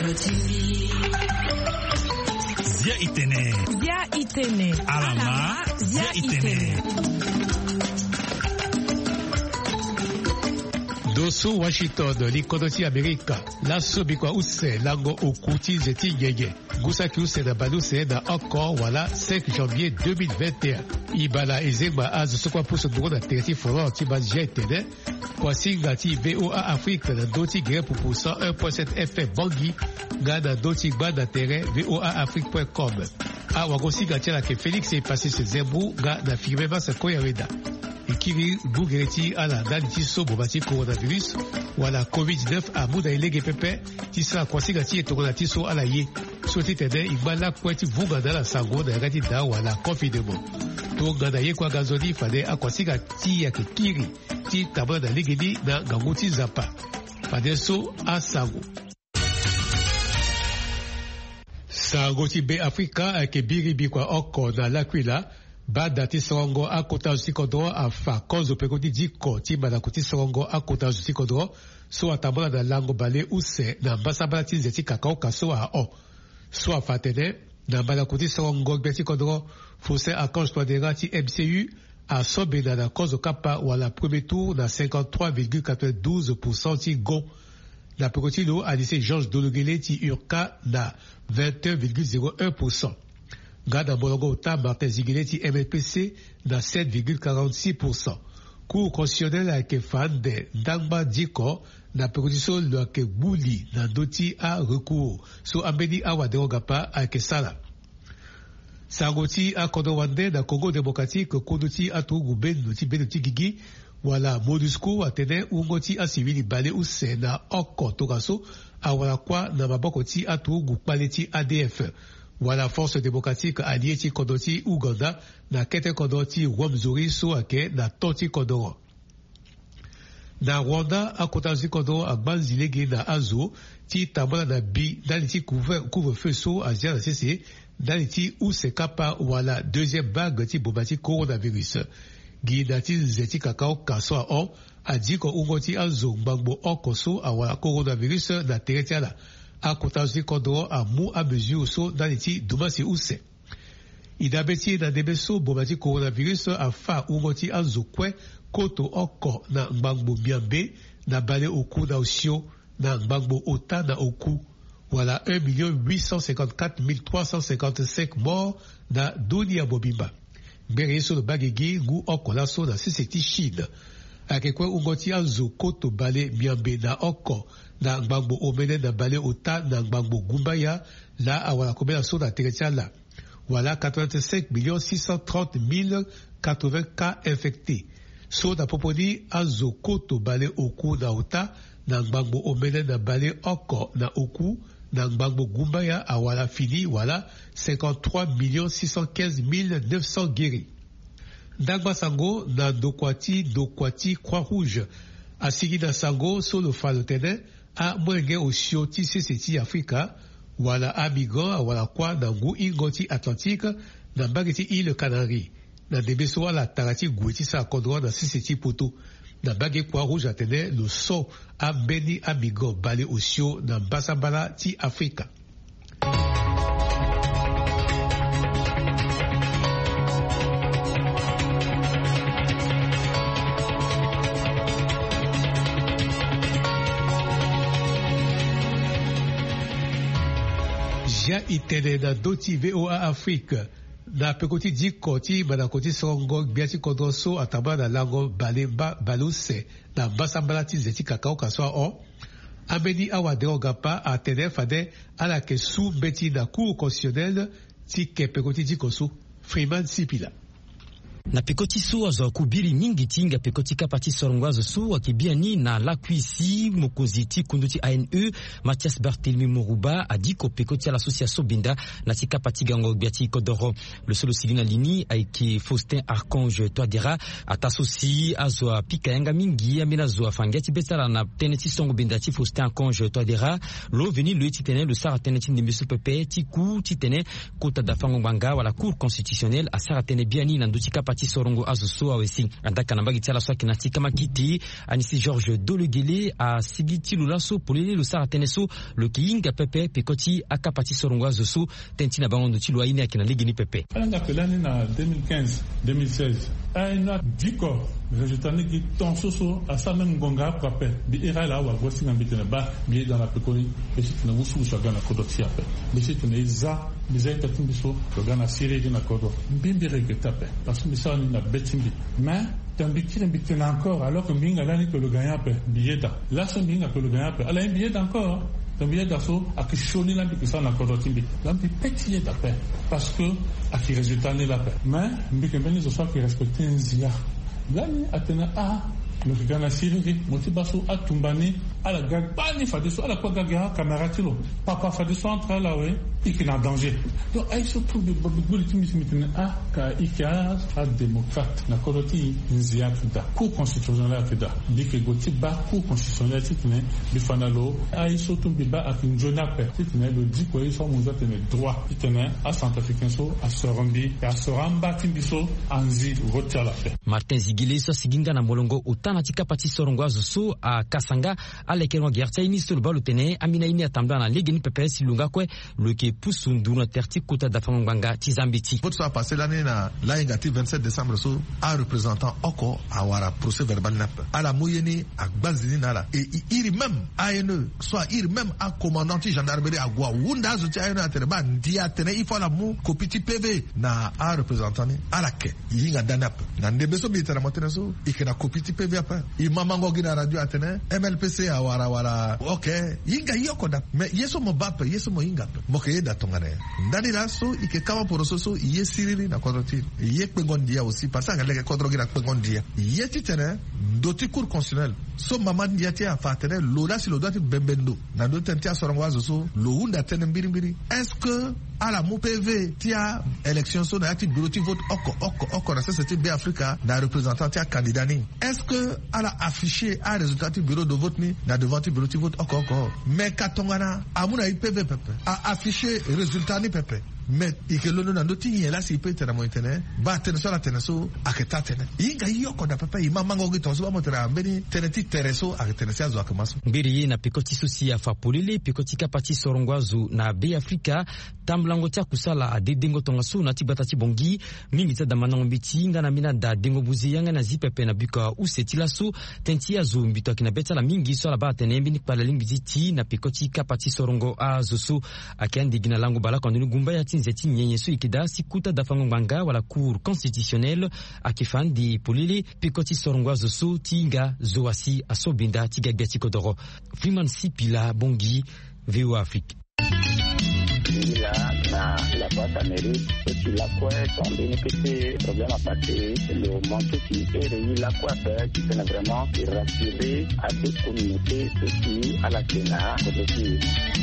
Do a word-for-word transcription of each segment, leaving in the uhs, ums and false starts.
Zia itene. Zia itene. Alama. Zia itene. Dosu Washington, likodoti Amerika, la sobikwa use lango okuti zeti yeye. Gusaki use na baluse na encore wala cinq janvier deux mille vingt et un. Ibala ezegba az sokwa puso duro na tereti foro ti ba jetene. Kwasi ngati V O A Afrique na doti gre pour cent un virgule sept F M Bangui ga na doti gba na terrain V O A Afrique point com. A wagosi ngati la ke Félix est passé ce zembu ga na firme va se koyareda. Ikiri bugereti ala daliti so bobati coronavirus wala covid dix-neuf a muda ilege pepe ti sa kwasi ngati etokonati so ala ye. Soti tene ibala kweti vuga na la sango na ngati da wala confinement. To gana ye kwa gazoni fade akwasi ngati ya kikiri ti tabla na ligedi na ganguti zapa. Fade so a sango. Sango ti be Afrika ake biri bikwa oko na lakwila. Bada ti sorongo akota usikodro afa kozo pekoti diko ti bada kuti sorongo akota usikodro so atabala na lango bale use na basabala ti zeti kakao kaso a o so afatene na bada kuti sorongo beti kodro fose akange toadera ti M C U a sobe na na kozo kapa wala premier tour na cinquante-trois virgule quatre-vingt-douze pour cent ti go na pekoti lo a lycée Georges Dologele ti Urka na vingt et un virgule zéro un pour cent. Gada Bolongo Ota Martin Zigueleti M L P C dans sept virgule quarante-six pour cent. Cour constitutionnelle avec fan de Dangba Diko na production le ke Bouli na doti a recours. So Ambeni Awa Derogapa avec Sala. Sangoti a Kodowande na Congo démocratique Kodoti a Tougouben noti Benoti Gigi wala Modusco a tene ungoti a civili bale use na Oko Togaso a wala kwa na mabokoti a Tougou Paleti A D F. Wala force démocratique alliée ti kodoti Uganda na kete kodoti Wamzuri so ake na toti kodoro. Na Rwanda a kotazi kodoro a banzilege na azo ti tambala na bi daliti couvre-feu so azia na cc daliti ou se kapa wala deuxième vague ti bobati coronavirus. Gi dati zeti kakao kaso a on a di ko ungoti azo mbangbo okoso a wala coronavirus na teretiala. A kotazi kodoro a mou a mesure so daliti dumasi use. Idabeti na debeso bobati coronavirus a fa ungoti azo kwe koto oko na mbangbo biambe na bale oku na osio na mbangbo ota na oku. Voilà un million huit cent cinquante-quatre mille trois cent cinquante-cinq morts na dunia bobimba. Bere so le bagegi gu oko la so na siseti Chine. Akekwe ungoti azo koto bale miambe na oko na mbangbo omene na bale ota na mbangbo gumbaya la awala komena so na teretia la. Voilà quatre-vingt-cinq millions six cent trente mille quatre-vingts cas infectés. So na poponi azo koto bale oku na ota na mbangbo omene na bale oko na oku na mbangbo gumbaya awala fini wala cinquante-trois millions six cent quinze mille neuf cents guéris. Dagba sango na dokwati dokwati Croix-Rouge. Asigi na sango so le falotene a mwenge osio ti seseti Afrika wala amigo wala kwa na ngu ingoti Atlantique na mbageti île Canaries. Na debeso wala tarati gueti sa kodro na seseti poto. Na bage Croix-Rouge atene le so a beni amigo bale osio na basambala ti Afrika. Ja itene na doti V O A Afrique na pekoti di koti mana koti songo biati kodroso ataba na lango balemba baluse na basambala ti zeti kakao kaswa o ameni awa derogapa atene fade ala ke sou beti na cour constitutionnelle ti ke pekoti di koso Freeman Sipila. Na pekoti su azo kubiri mingi tinga pekoti kapati sorongwazo su akibiani na lakwisi mokoziti kunduti A N E Mathias Barthélemy Moruba a dit ko pekoti à l'association Binda na tika pati gango biati kodoro le solo silina lini aiki Faustin Archange Toadera atasosi azo pika yanga mingi amina zo afangati betala na teneti songo Binda ti Faustin Archange Toadera lo veni le titene le sara teneti de monsieur Pepe ti ku titene kota da fango banga wala cour constitutionnelle a sara tene biani na nduti kapati parti sorongo azoso awesi andaka nambagi tiala so kinati kama kiti anisi George Dolegele a sigiti lulaso polele lusara teneso le kinga pepe pekoti aka parti sorongo azoso tentina bangondo ti loine akina ligini pepe alanga pelani na deux mille quinze deux mille seize aina diko résultat niki tonsoso asame ngonga pape bi irala wa voici ngambitena ba bi dans la pekoni et c'est na wusu shagana kodotia pe bi c'est na iza bizai tatimbiso shagana siri na kodo mbimbi regetape parce que ça ni na betimbi mais tambikile mbitena encore alors que mbinga lani que le gagnant pe bieta là c'est mbinga que le gagnant pe ala bieta encore donc il y a des choses qui chônent là depuis que ça n'a pas de timbi donc il pétille de paix parce que à qui résultat n'est la paix mais mais que bien les autres qui respectent un zia là ni atena a le gana siriri motibaso atumbani ala gagbani fadiso ala kwa gaga camératilo papa fadiso entre là ouais il est en danger donc ay surtout de beaucoup de timbi mitena a ka ika a démocrate na koroti nzia tuda cour constitutionnelle tuda dike goti ba cour constitutionnelle titene bifanalo ay surtout biba akinjona pe titene le dit ko iso mo zatene droit titene a centrafricain so a sorombi a soramba timbiso anzi retirer la paix Martin Zigile so siginga na molongo utana tika pati sorongo azusu a Kasanga alekelwa gerta inisto le balu tene amina ini atambla na ligini pepe silunga kwe le ke pusundu na terti kota da fanganga tizambiti votre soit passé l'année na la ingati vingt-sept décembre so a représentant oko awara procès verbal nap à la moyenne à Gbazini nala et il même A N E soit il même à commandant gendarmerie à Gwa wunda zo ti A N E atereba ndia tene il faut la mu kopiti P V na a représentant ni ala ke yinga danap na ndebeso bitara motene so ikena kopiti P V apa imamango gina radio atene M L P C awara wala okay yinga yoko da mais yeso mo bape yeso mo yinga mo ke da tongane ndani la so ike kama poroso so yesiriri na kodoti ye pengondia aussi parce que le kodro gina pengondia yeti tene doti cour constitutionnel so mama ndia ti afatene lola si lo doit bembendo na do tentia sorongwazo so lo hunda tene mbiri mbiri est-ce que à la M P V tia élection so na ati bureau ti vote oko oko oko na société B Africa na représentant tia candidat ni est-ce que à la affiché à résultat du bureau de vote ni na devant du bureau de vote oko oko mais katongana amuna I P V pepe a affiché résultat ni pepe mais ike lono na ndoti yela si pe tena moitene ba tena so la tena so aketa tena inga yoko da papa ima mango gito so ba motera mbeni tena ti tereso aketena sia zo akamaso mbiri na pikoti susi ya fapolile pikoti kapati sorongwazu na B Africa tamlango tia kusala adedengo tonga so na tibata tibongi mingi tada manango biti ngana mina da dengo buzi yanga na zipepe na bika usetila so tentia zo mbito akina beta la mingi so la ba tena mbini pala lingi ti na pikoti kapati sorongo azusu akandi gina lango bala kondunu gumba ya nzeti nyenyeso ikida sikuta dafango nganga wala cour constitutionnelle akifandi polile pikoti sorongwazo so tinga zoasi asobinda tigagati kodoro Freeman Sipila Bongi V O Afrique là na la boîte amérique et puis la quoi tombé ne petit problème à passer le manque qui est réuni la quoi faire qui peut vraiment rassurer à toute communauté aussi à la Sénat aussi.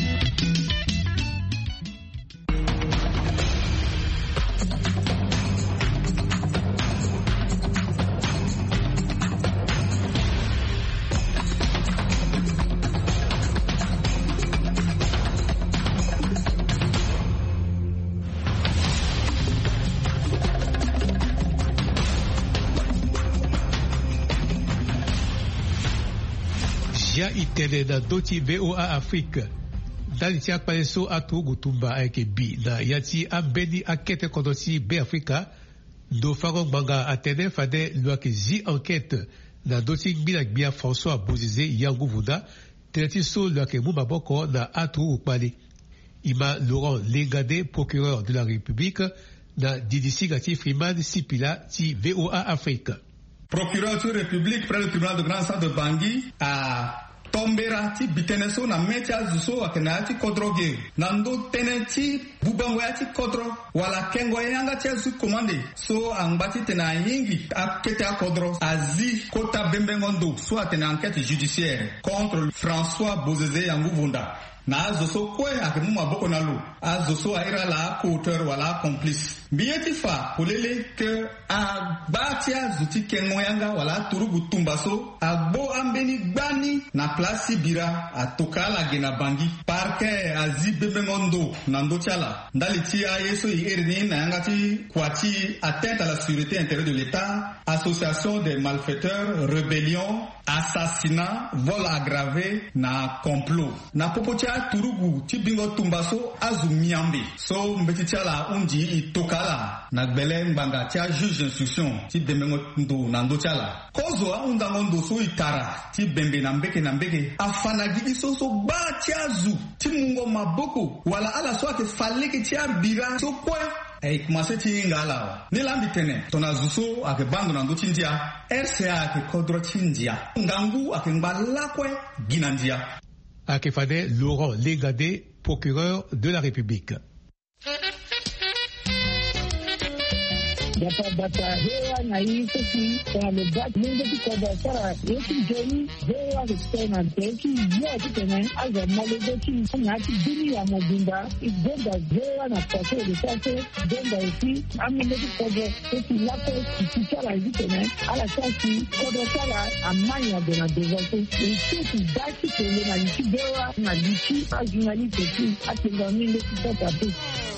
Ja itele na doti V O A Afrique dali ti akpale so atu gutumba ayeke bi na ya ti ambeni akete kondo ti B Africa do fango ngbanga atene fade lo ayeke zi enquête na do ti ngbi na gbia François Bozize yangu vunda tene ti so lo ayeke mu maboko na atu ukpale i ma Laurent Lengade procureur de la République na didisi ga ti Freeman Sipila ti V O A Afrique. Procureur de la République près le tribunal de Grand Centre de Bangui a tombera ti biteneso na metia zuso akena ti kodroge nando tenenti bubango ya ti kodro wala kengo yanga ti zu commande so angbati tena yingi akete akodro azi kota bembengondo so atena enquête judiciaire contre François Bozeze yangu vunda na azoso kwe ake muma boko na lu azoso aira la co-auteur wala complice biyeti fa polele ke agbatia zuti kengoyanga wala turugu tumbaso agbo ambeni gbani na plasi bira atoka la gena bangi parke azi bebengondo na ndochala ndali ti ayeso irini na yangati kwati atteinte à la sécurité intérieure de l'État, association des malfaiteurs, rébellion, assassinat, vol aggravé na complot. Na popotia turugu ti bingo tumbaso azu miambe. So mbetitia undi itokala na gbele mbanga tia juge d'instruction ti bemengo ndo na ndochala. Kozo a undango ndo so itara ti bembe na mbeke na mbeke afanagi iso so ba tia zu ti mungo maboko wala ala so ake faleke tia bira so kwe. Ei commencé ti ngala ni lambi tene tona zuso ake bando na ndo tindia R C A ake kodro tindia ngangu ake ngala kwe ginandia ake fade Laurent Légadé, procureur de la République. Bata bata hewa na hii sisi kwa mebaki mungu tuko basara yeki jeni hewa kutena teki yote tena aza malegoki na ati dini ya mobimba igenda hewa na pase de pase denda isi amene tuko teki lapo kichara hivi tena ala sasi kodo sala amanya de na devote isi daki tele na isi hewa na isi ajunali teki ati ngamile tutata tu.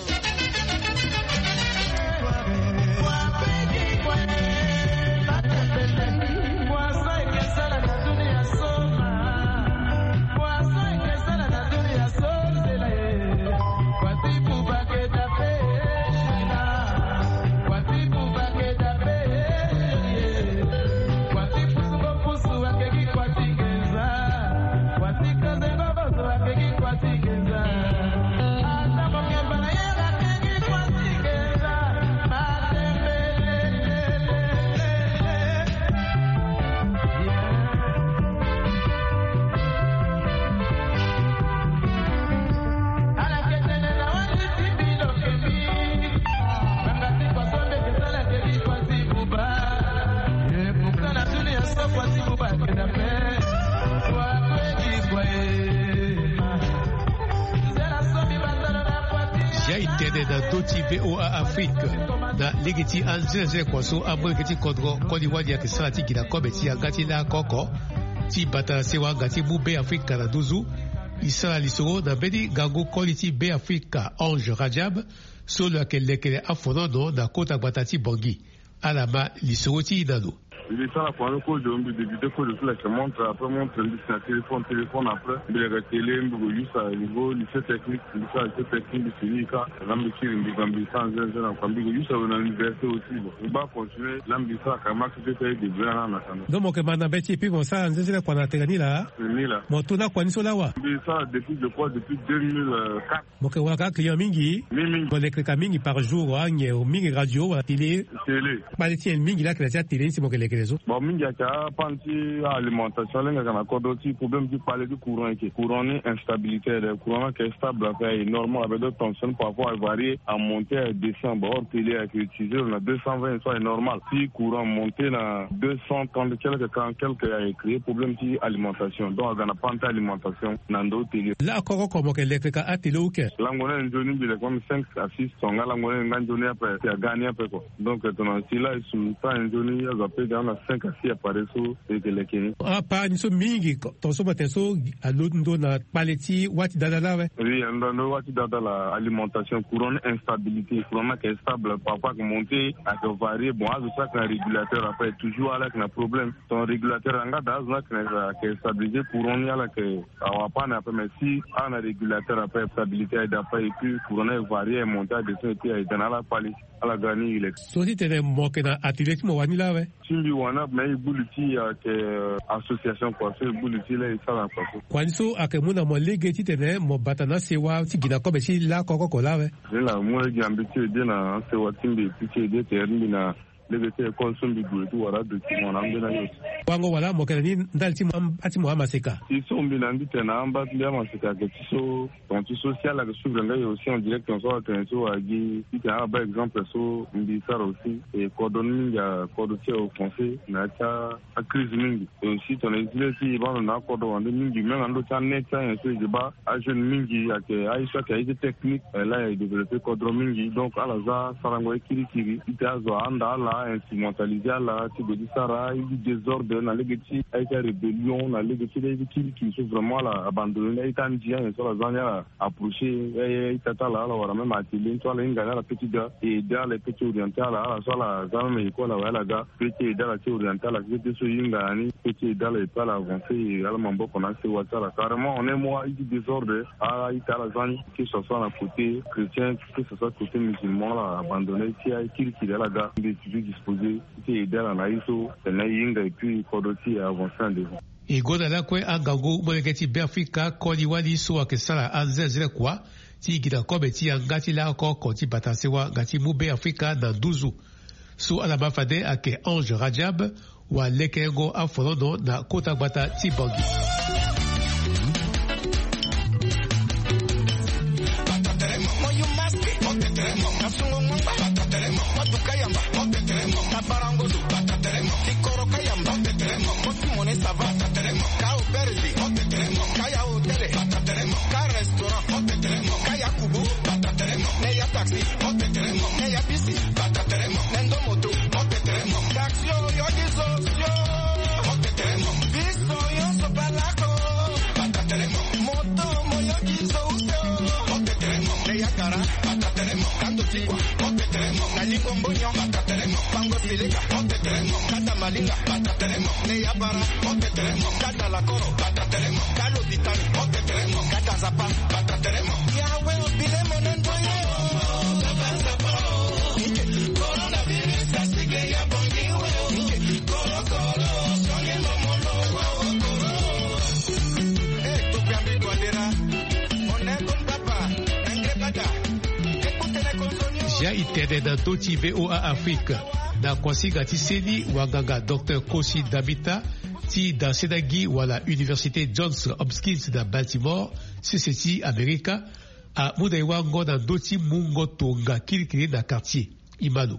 V O A Afrique na ligiti anzeze kwaso abo kiti kodro kodi wadi ya kisati kina kobe ti agati na koko ti bata sewa gati bu be Afrika na duzu isala lisoro na bedi gago quality be Afrika Ange Rajab solo akelekele afonono na kota batati bongi alama lisoro ti idano. Il est ça la première fois de des vidéos que je fais qui montre après montre le téléphone téléphone après de la télé mbugo ça niveau lycée technique lycée technique de Sinika l'ambition de Gambi sans un en Gambi ça on a l'université aussi on va continuer l'ambition à max de faire des blancs na sana donc que bana beti puis bon ça nzela kwa na tegani la ni la motuna kwa niso lawa ça depuis je crois depuis deux mille quatre moke waka client mingi mingi bon les mingi par jour anye au mingi radio à télé télé pas les mingi la que la télé c'est moke les réseaux. Bon, mingi aka panti alimentation lenga kana kodo ti problème du parler du courant et courant ni instabilité le courant qui est stable fait normal avec d'autres tensions parfois varier à monter à descendre hors télé avec utiliser on a deux cent vingt soit normal si courant monter na deux cent trente quelques quand quelques a créé problème ti alimentation donc on a panti alimentation nando télé là encore comme que l'électrique a télé ou que langona njoni bile comme cinq à six songa langona nganjoni après ya gagner après quoi donc ton si là sous pas njoni ya zape dans la cinq kasi apare so ekelekeni apa niso mingi tonso bateso alondo na paleti wati dadala we oui ando wati dadala alimentation courant instabilité courant qui est stable parfois que monter à que varier bon à ça qu'un régulateur après toujours avec un problème ton régulateur anga dans là que est stabilisé courant y a là que on pas na mais si un régulateur après stabilité d'après et puis courant est varié monter de et puis dans la palette à la gani il est so si tene mokena athlète mo wani la we simbi wana mais buliti ke association kwa so buliti la isala kwa so kwaniso akemuna mo legeti tene mo batana sewa ti gina ko be si la koko ko la we la mo le jambi ti de na sewa timbi ti ti de te rimbi na legete consum bigu tu wara de ti mona mbena yo wango wala mo kene ni ndalti mo ati mo amaseka iso mbina ndite na amba ndia maseka ke tiso ton ti social la suivre nga aussi en direct on soit so agi ti a par exemple so mbi sara aussi et coordonner ya coordonner au français na ta a crise mingi et aussi ton exilé ba na coordonner mingi même en l'autre net ça un peu de bas a jeune mingi ya ke aisha ke ide technique là il développer coordonner mingi donc à la za sarango kiri kiri ita zo anda la instrumentaliser la ti de sara il désordre na legeti aita rébellion na legeti de kiri qui sont vraiment la abandonné aita ndia et sur la zania approcher et ita la la wara même atelier toi la ngana la petite et dans les petits orientales la sur la zama école la wala ga petit dans la orientale la petite so yinga ni petit dans les pas avancé ala mambo qu'on a c'est wata carrément on est moi il désordre à ita la zania que ce soit à côté chrétien que ce soit côté musulman la abandonné qui a kiri kiri la ga des disposés qui dans la iso na yinga et puis kodoti avancer en devant igoda la kwe angango mweketi Afrika kodi wadi so akesala anzezele kwa ti gida kobe ti ngati la koko ti batasewa ngati mube Afrika na duzu so alaba fade ake Ange Rajab wa lekengo afolono na kota gbata ti bangi ja itende na toti V O A Afrique na kwasiga ti seni wanganga Docteur Kosi Dabita ti da Sedagi wala Université Johns Hopkins na Baltimore C C T America a muda iwango na doti mungo tonga kirikiri na quartier Imano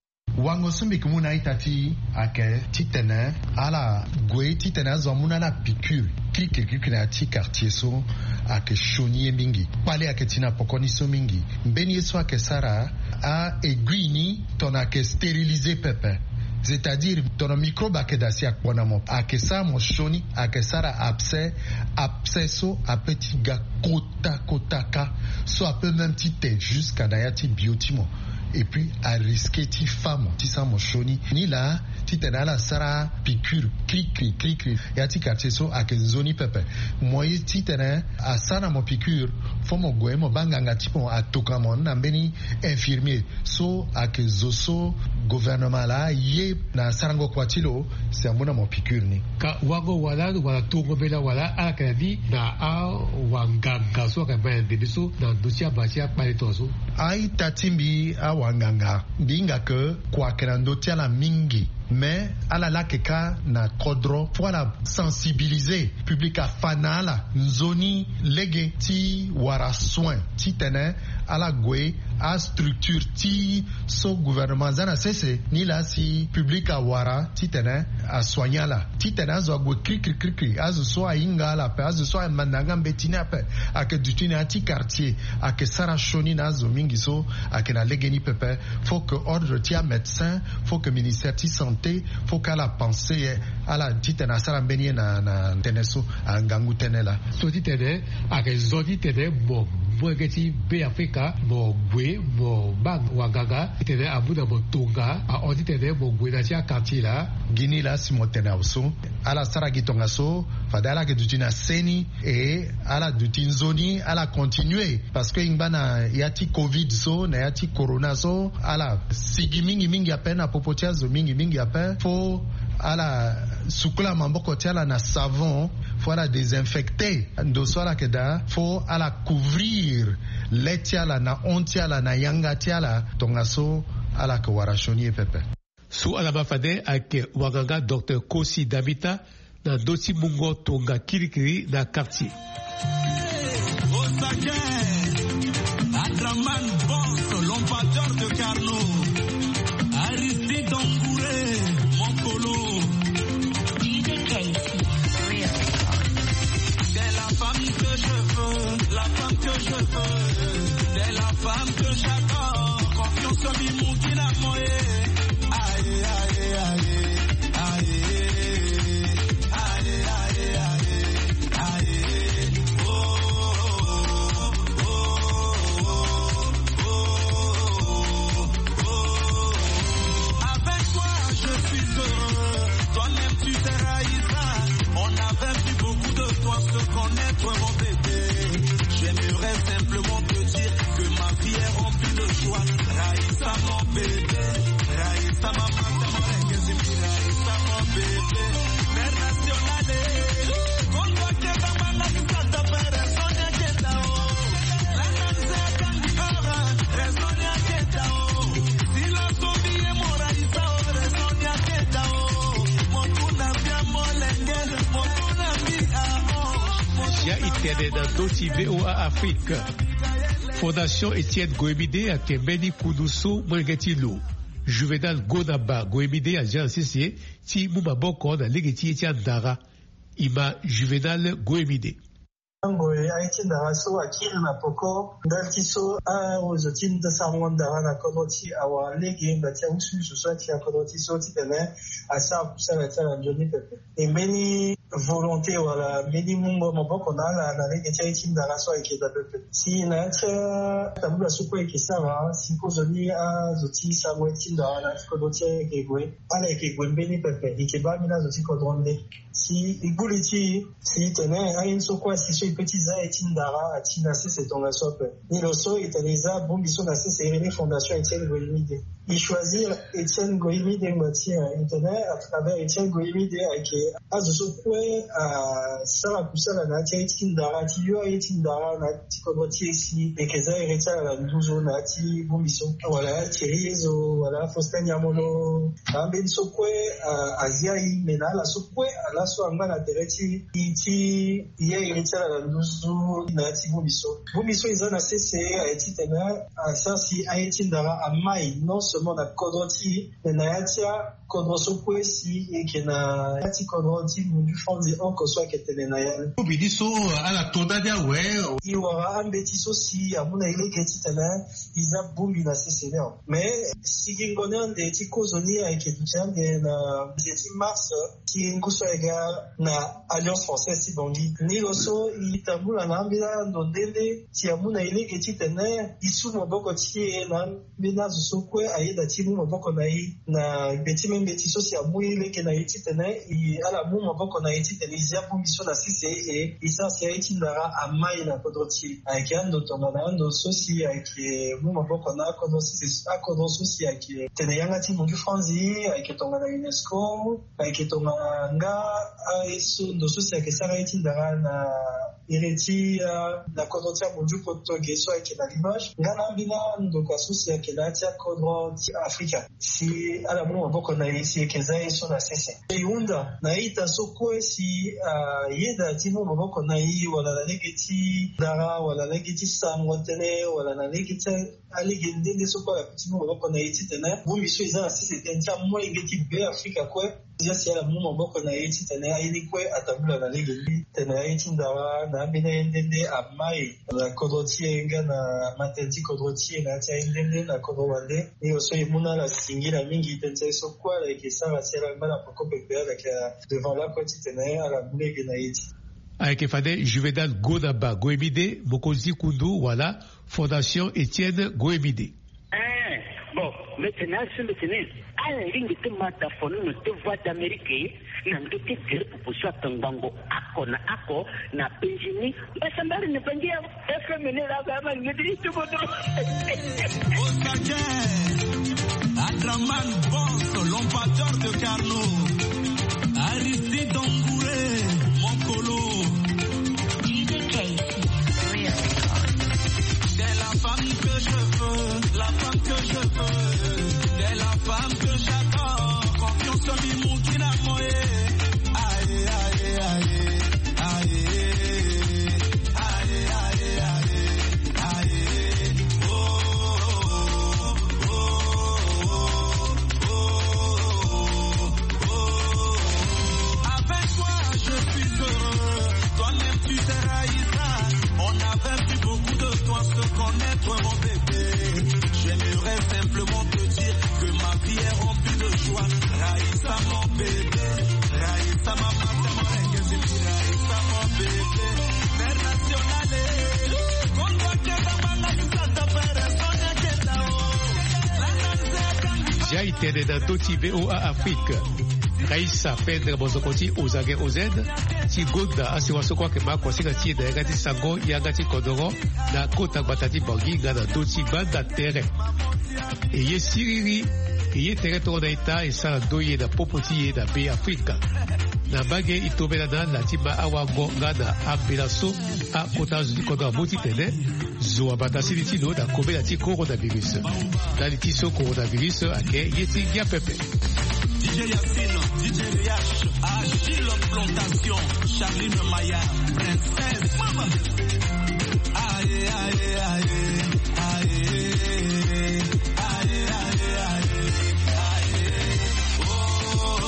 wango sumbi kumuna itati ake titene ala gwe titene zo muna na piqûre kiki kiki na ti quartier so ake shonye mingi pale ake tina pokoni so mingi mbeni so ake sara a aiguini ton ake stériliser pepe c'est-à-dire ton microbe ake dasi akpona mo ake sa mo shoni ake sara abcès abcès so a petit ga kota kotaka so a peu même tite jusqu'à dayati biotimo et puis à risquer ti femme ti sa mo shoni ni la ti tena la sara piqûre cri cri cri cri ya ti quartier so a ke zoni pepe moye ti tena a sara mo piqûre fo mo goe mo banganga ti po a toka mo na mbeni infirmier so a ke zoso gouvernement la ye na sarango kwatilo c'est amuna mo piqûre ni ka wago wala wala tongo bela wala ala kadi na a wanganga so ka ba de biso na dosia basia paletoso ai tatimbi a wanganga dinga ke kwa kenando tia la mingi mais ala la keka na kodro pour la sensibiliser public a fanala nzoni lege ti wara soin ti tene ala gwe a structure ti so gouvernement zana sese ni la si public a wara ti tene a soignala ti tene azo gwe kri kri kri kri azo so a ingala pe azo so a mandanga betina pe a ke dutine a ti quartier a ke sara shoni na azo mingi so a ke na lege ni pepe faut que ordre ti a médecin faut que ministère ti santé faut qu'à la pensée à la dite na sara mbeni na na teneso a ngangu tenela so ti tene a ke zodi tene bo mwegeti be Afrika mo gwe mo bang wagaga tene abuda mo tonga a odi tene mo gwe na tia quartier la gini la si mo tene so ala sara gitonga so fadala ke dutina seni et ala dutin zoni ala continuer parce que imbana yati covid so na yati corona so ala sigi mingi mingi apena popotia zo mingi mingi apena faut ala sukula mamboko tiala na savon faut ala désinfecter ndo swala keda faut ala couvrir letiala na ontiala na yanga tiala tonga so ala ke warashoni pepe Sous Alamafade avec Waganga docteur Kosi Damita dans Doti Mungo Tonga Kirikiri dans quartier. Adraman Boss, l'ambassadeur de Carnot. Aristide Dongouré, Moncolo. C'est la femme que je veux, la femme que je veux. C'est la femme que j'adore. Confiance en Mimou qui n'a moyen. Aïe, aïe, aïe, aïe. Aïe, aïe, aïe, aïe. Oh, oh, oh, oh, oh, oh. Avec toi, je suis heureux. Toi-même, tu seras Isa. On avait vu beaucoup de toi se connaître, mon bébé. J'aimerais simplement te dire que ma vie est remplie de joie. Raïssa, mon bébé. Raïssa, ma maman, Raïssa, mon bébé. Mère nationale, on doit que ta maman nous a fait raisonner que ta haut. La danse est candidora, raisonner que ta haut. Si la somme est mon Raïssa, raisonner que ta haut. Mon tuna bien mon lengue, mon tuna bien. Dia itene na Doti V O A Afrique. Fondation Etienne Goemide à Kembeni Kuduso Mwengetilo. Juvenal Godaba Goemide à Jean Sissi, Ti Mumaboko na Legeti Etienne Dara. Ima Juvenal Goemide. Ngoe aitin dara so akil na poko ndalti so a ozotin da samon dara na kodoti awa lege ngati usu so ti akodoti so ti tene asa kusala tsala njoni pepe e meni volonté wala meni mungo maboko na la na lege ti aitin dara so ikeda pepe si na cha tabula suko ikisara si kozoni a zoti samwe tin dara na kodoti ke gwe ala ke gwe meni pepe ikeba mina zoti kodronde si iguliti si tene ayin so kwa si so petit za Etienne Dara à Tina c'est ton asop ni le so italiza bombiso na c'est une fondation Etienne Goimide il choisir Etienne Goimide ngati internet à travers Etienne Goimide avec azo kwe à sala kusala na Etienne Dara ti yo Etienne Dara na ti kodoti ici et que ça ireta la nduzo na ti bombiso voilà Thierry zo voilà Faustin Yamolo ambe so kwe Asia i mena la so kwe la so anga na dereti ti ye ireta la nduzu na ti bombiso bombiso izana cc a eti tena a sasi a eti ndara a mai non seulement na kodoti na yatia kodroso kwesi e ke na yati kodoti mundu fonzi onko so ke tene na ya bidiso ala toda dia we i wara ambeti so si amuna ile ke ti tena iza bombi na cc leo mais si ngone de ti kozoni a ke tuchande na dix mars ti nguso ega na alliance française si bongi ni loso itambula na mbila ndondele ti amuna ile ke ti tene isu moboko ti na bina sokwe ayeda ti mu moboko na yi na beti men beti so si amu ile ke na yi tene i ala mu moboko na yi tene izia bu miso na sise e isa si ayi ndara amai na kodoti ayke ando tonga na ando so si ayke mu moboko na kodosi se akodo so si ayke tene yanga ti mundu franzi ayke tonga na UNESCO ayke tonga nga aisu ndo so si ayke sara yi ndara na ireti na kodoti ya mundu kotoge so ayke na l'image ngana bina ndo kwa so si ayke na tia kodro ti Afrika si ala mu moboko na yi si ayke zai so na sese iunda na ita so kwe si yeda ti mu moboko na yi wala na legeti dara wala legeti sango tene wala na legeti alege ndenge so kwa ti mu moboko na yi ti tene bu miso iza na sese tentia mo legeti be Afrika kwe ya si ala mu moboko na yi ti tene ayini kwe atabula na legeti tene ayi ti ndara na bina ndende amai na kodoti nga na matenti kodoti na tia ndende na kodowande ni oso imuna la singira mingi tentia so kwa la ke sara sera bana poko pepe avec devant la côte tene ala mulege na yi avec Fade Juvenal Godaba Goemide Mokozi Kundu voilà Fondation Etienne Goemide. Eh bon maintenant c'est maintenant à la ligne de mata fono no te voix d'Amérique na ndote tere proposition tangango ako na ako na penjini basa mbali ne pangia F M ne la kama ngidi tu bodo Adraman Boss, l'ambassadeur de Carnot. Aristide Dongouré, Moncolo. C'est la femme que je veux, la femme que je veux, c'est la femme que j'adore. Jaitene na Toti V O A Afrique. Raisa Pedra Bozokoti Ozage Ozed. Ti Goda Asiwasokwa Kema Kwasika Ti na Yagati Sango Yagati Kodoro na Kota Batati Bangi Gana Doti Banda Tere. Eye Siriri Eye Tere Toro Ita Esala Doye na Popoti na B Afrique. Na bage itobela na latima awango ngana abelaso a kota zuli kodwa moti tene zo abatasi litino na kobela ti coronavirus na litiso coronavirus ake yeti ya pepe D J Yacine, D J Riach, Agile Plantation, Charline Maya, Princesse, Mama. Aïe, aïe, aïe, aïe, aïe, aïe, aïe, aïe, oh,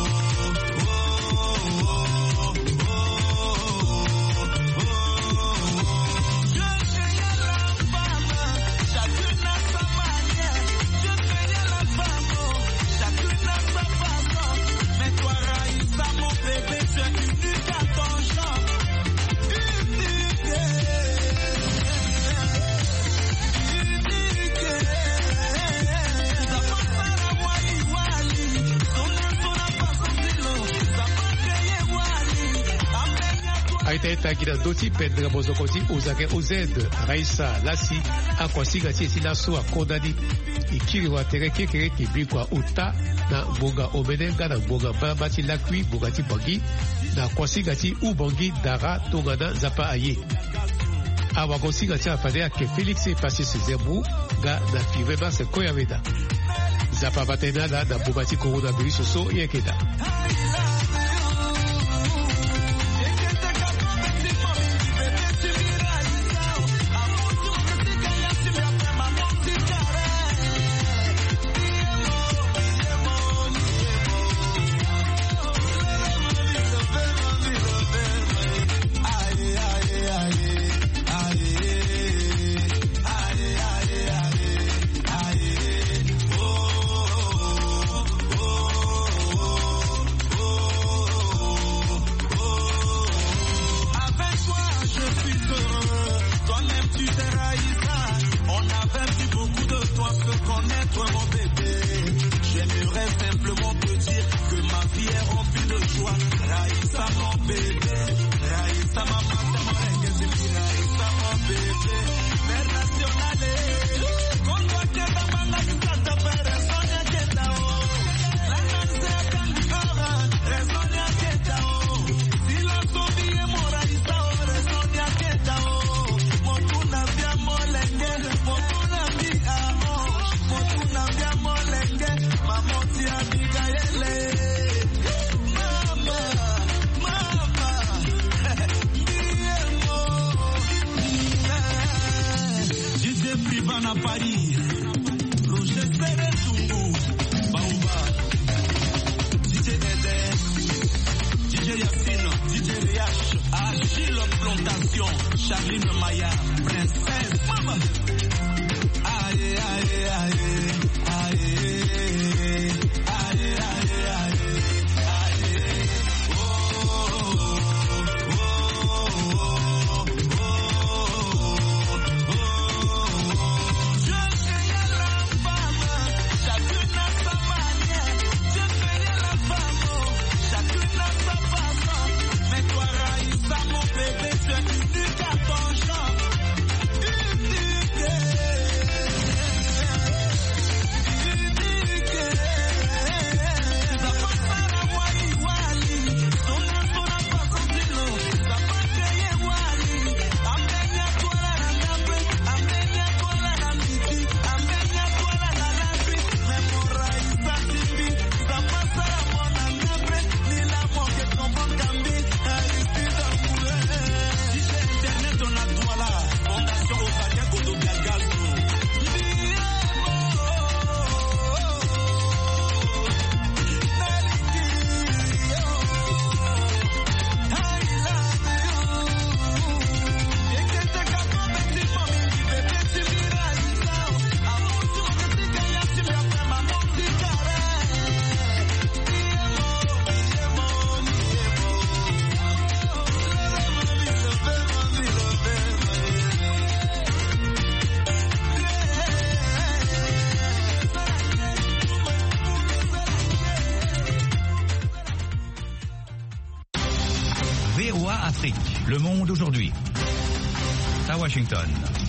Aitaita Gida Doti Pedra Bozokoti Ozage Ozed Raisa Lasi Akwasiga Tieti Naso Akodani Ikiriwa Tereke Kereke Bikwa Uta na Boga Omenenga na Boga Bambati Lakwi Bogati Bangi na Kwasiga Ti Ubangi Dara Tongana Zapa Aye Awakosiga Ti Afadea Ke Felix Pasi Sezembu Ga na Fiveba Se Koyaveda Zapa Batenada na Bobati Coronavirus So Yekeda Charline Maya, Princesse, Mama. Aïe, aïe, aïe, aïe, aïe, aïe, aïe, aïe, oh, oh, oh, oh, je craignais la femme, chacune a sa manière, je craignais la femme, chacune a sa façon, mais toi Raïssa mon bébé, tu es unique à ton genre, unique. Afrique, le monde aujourd'hui. À Washington.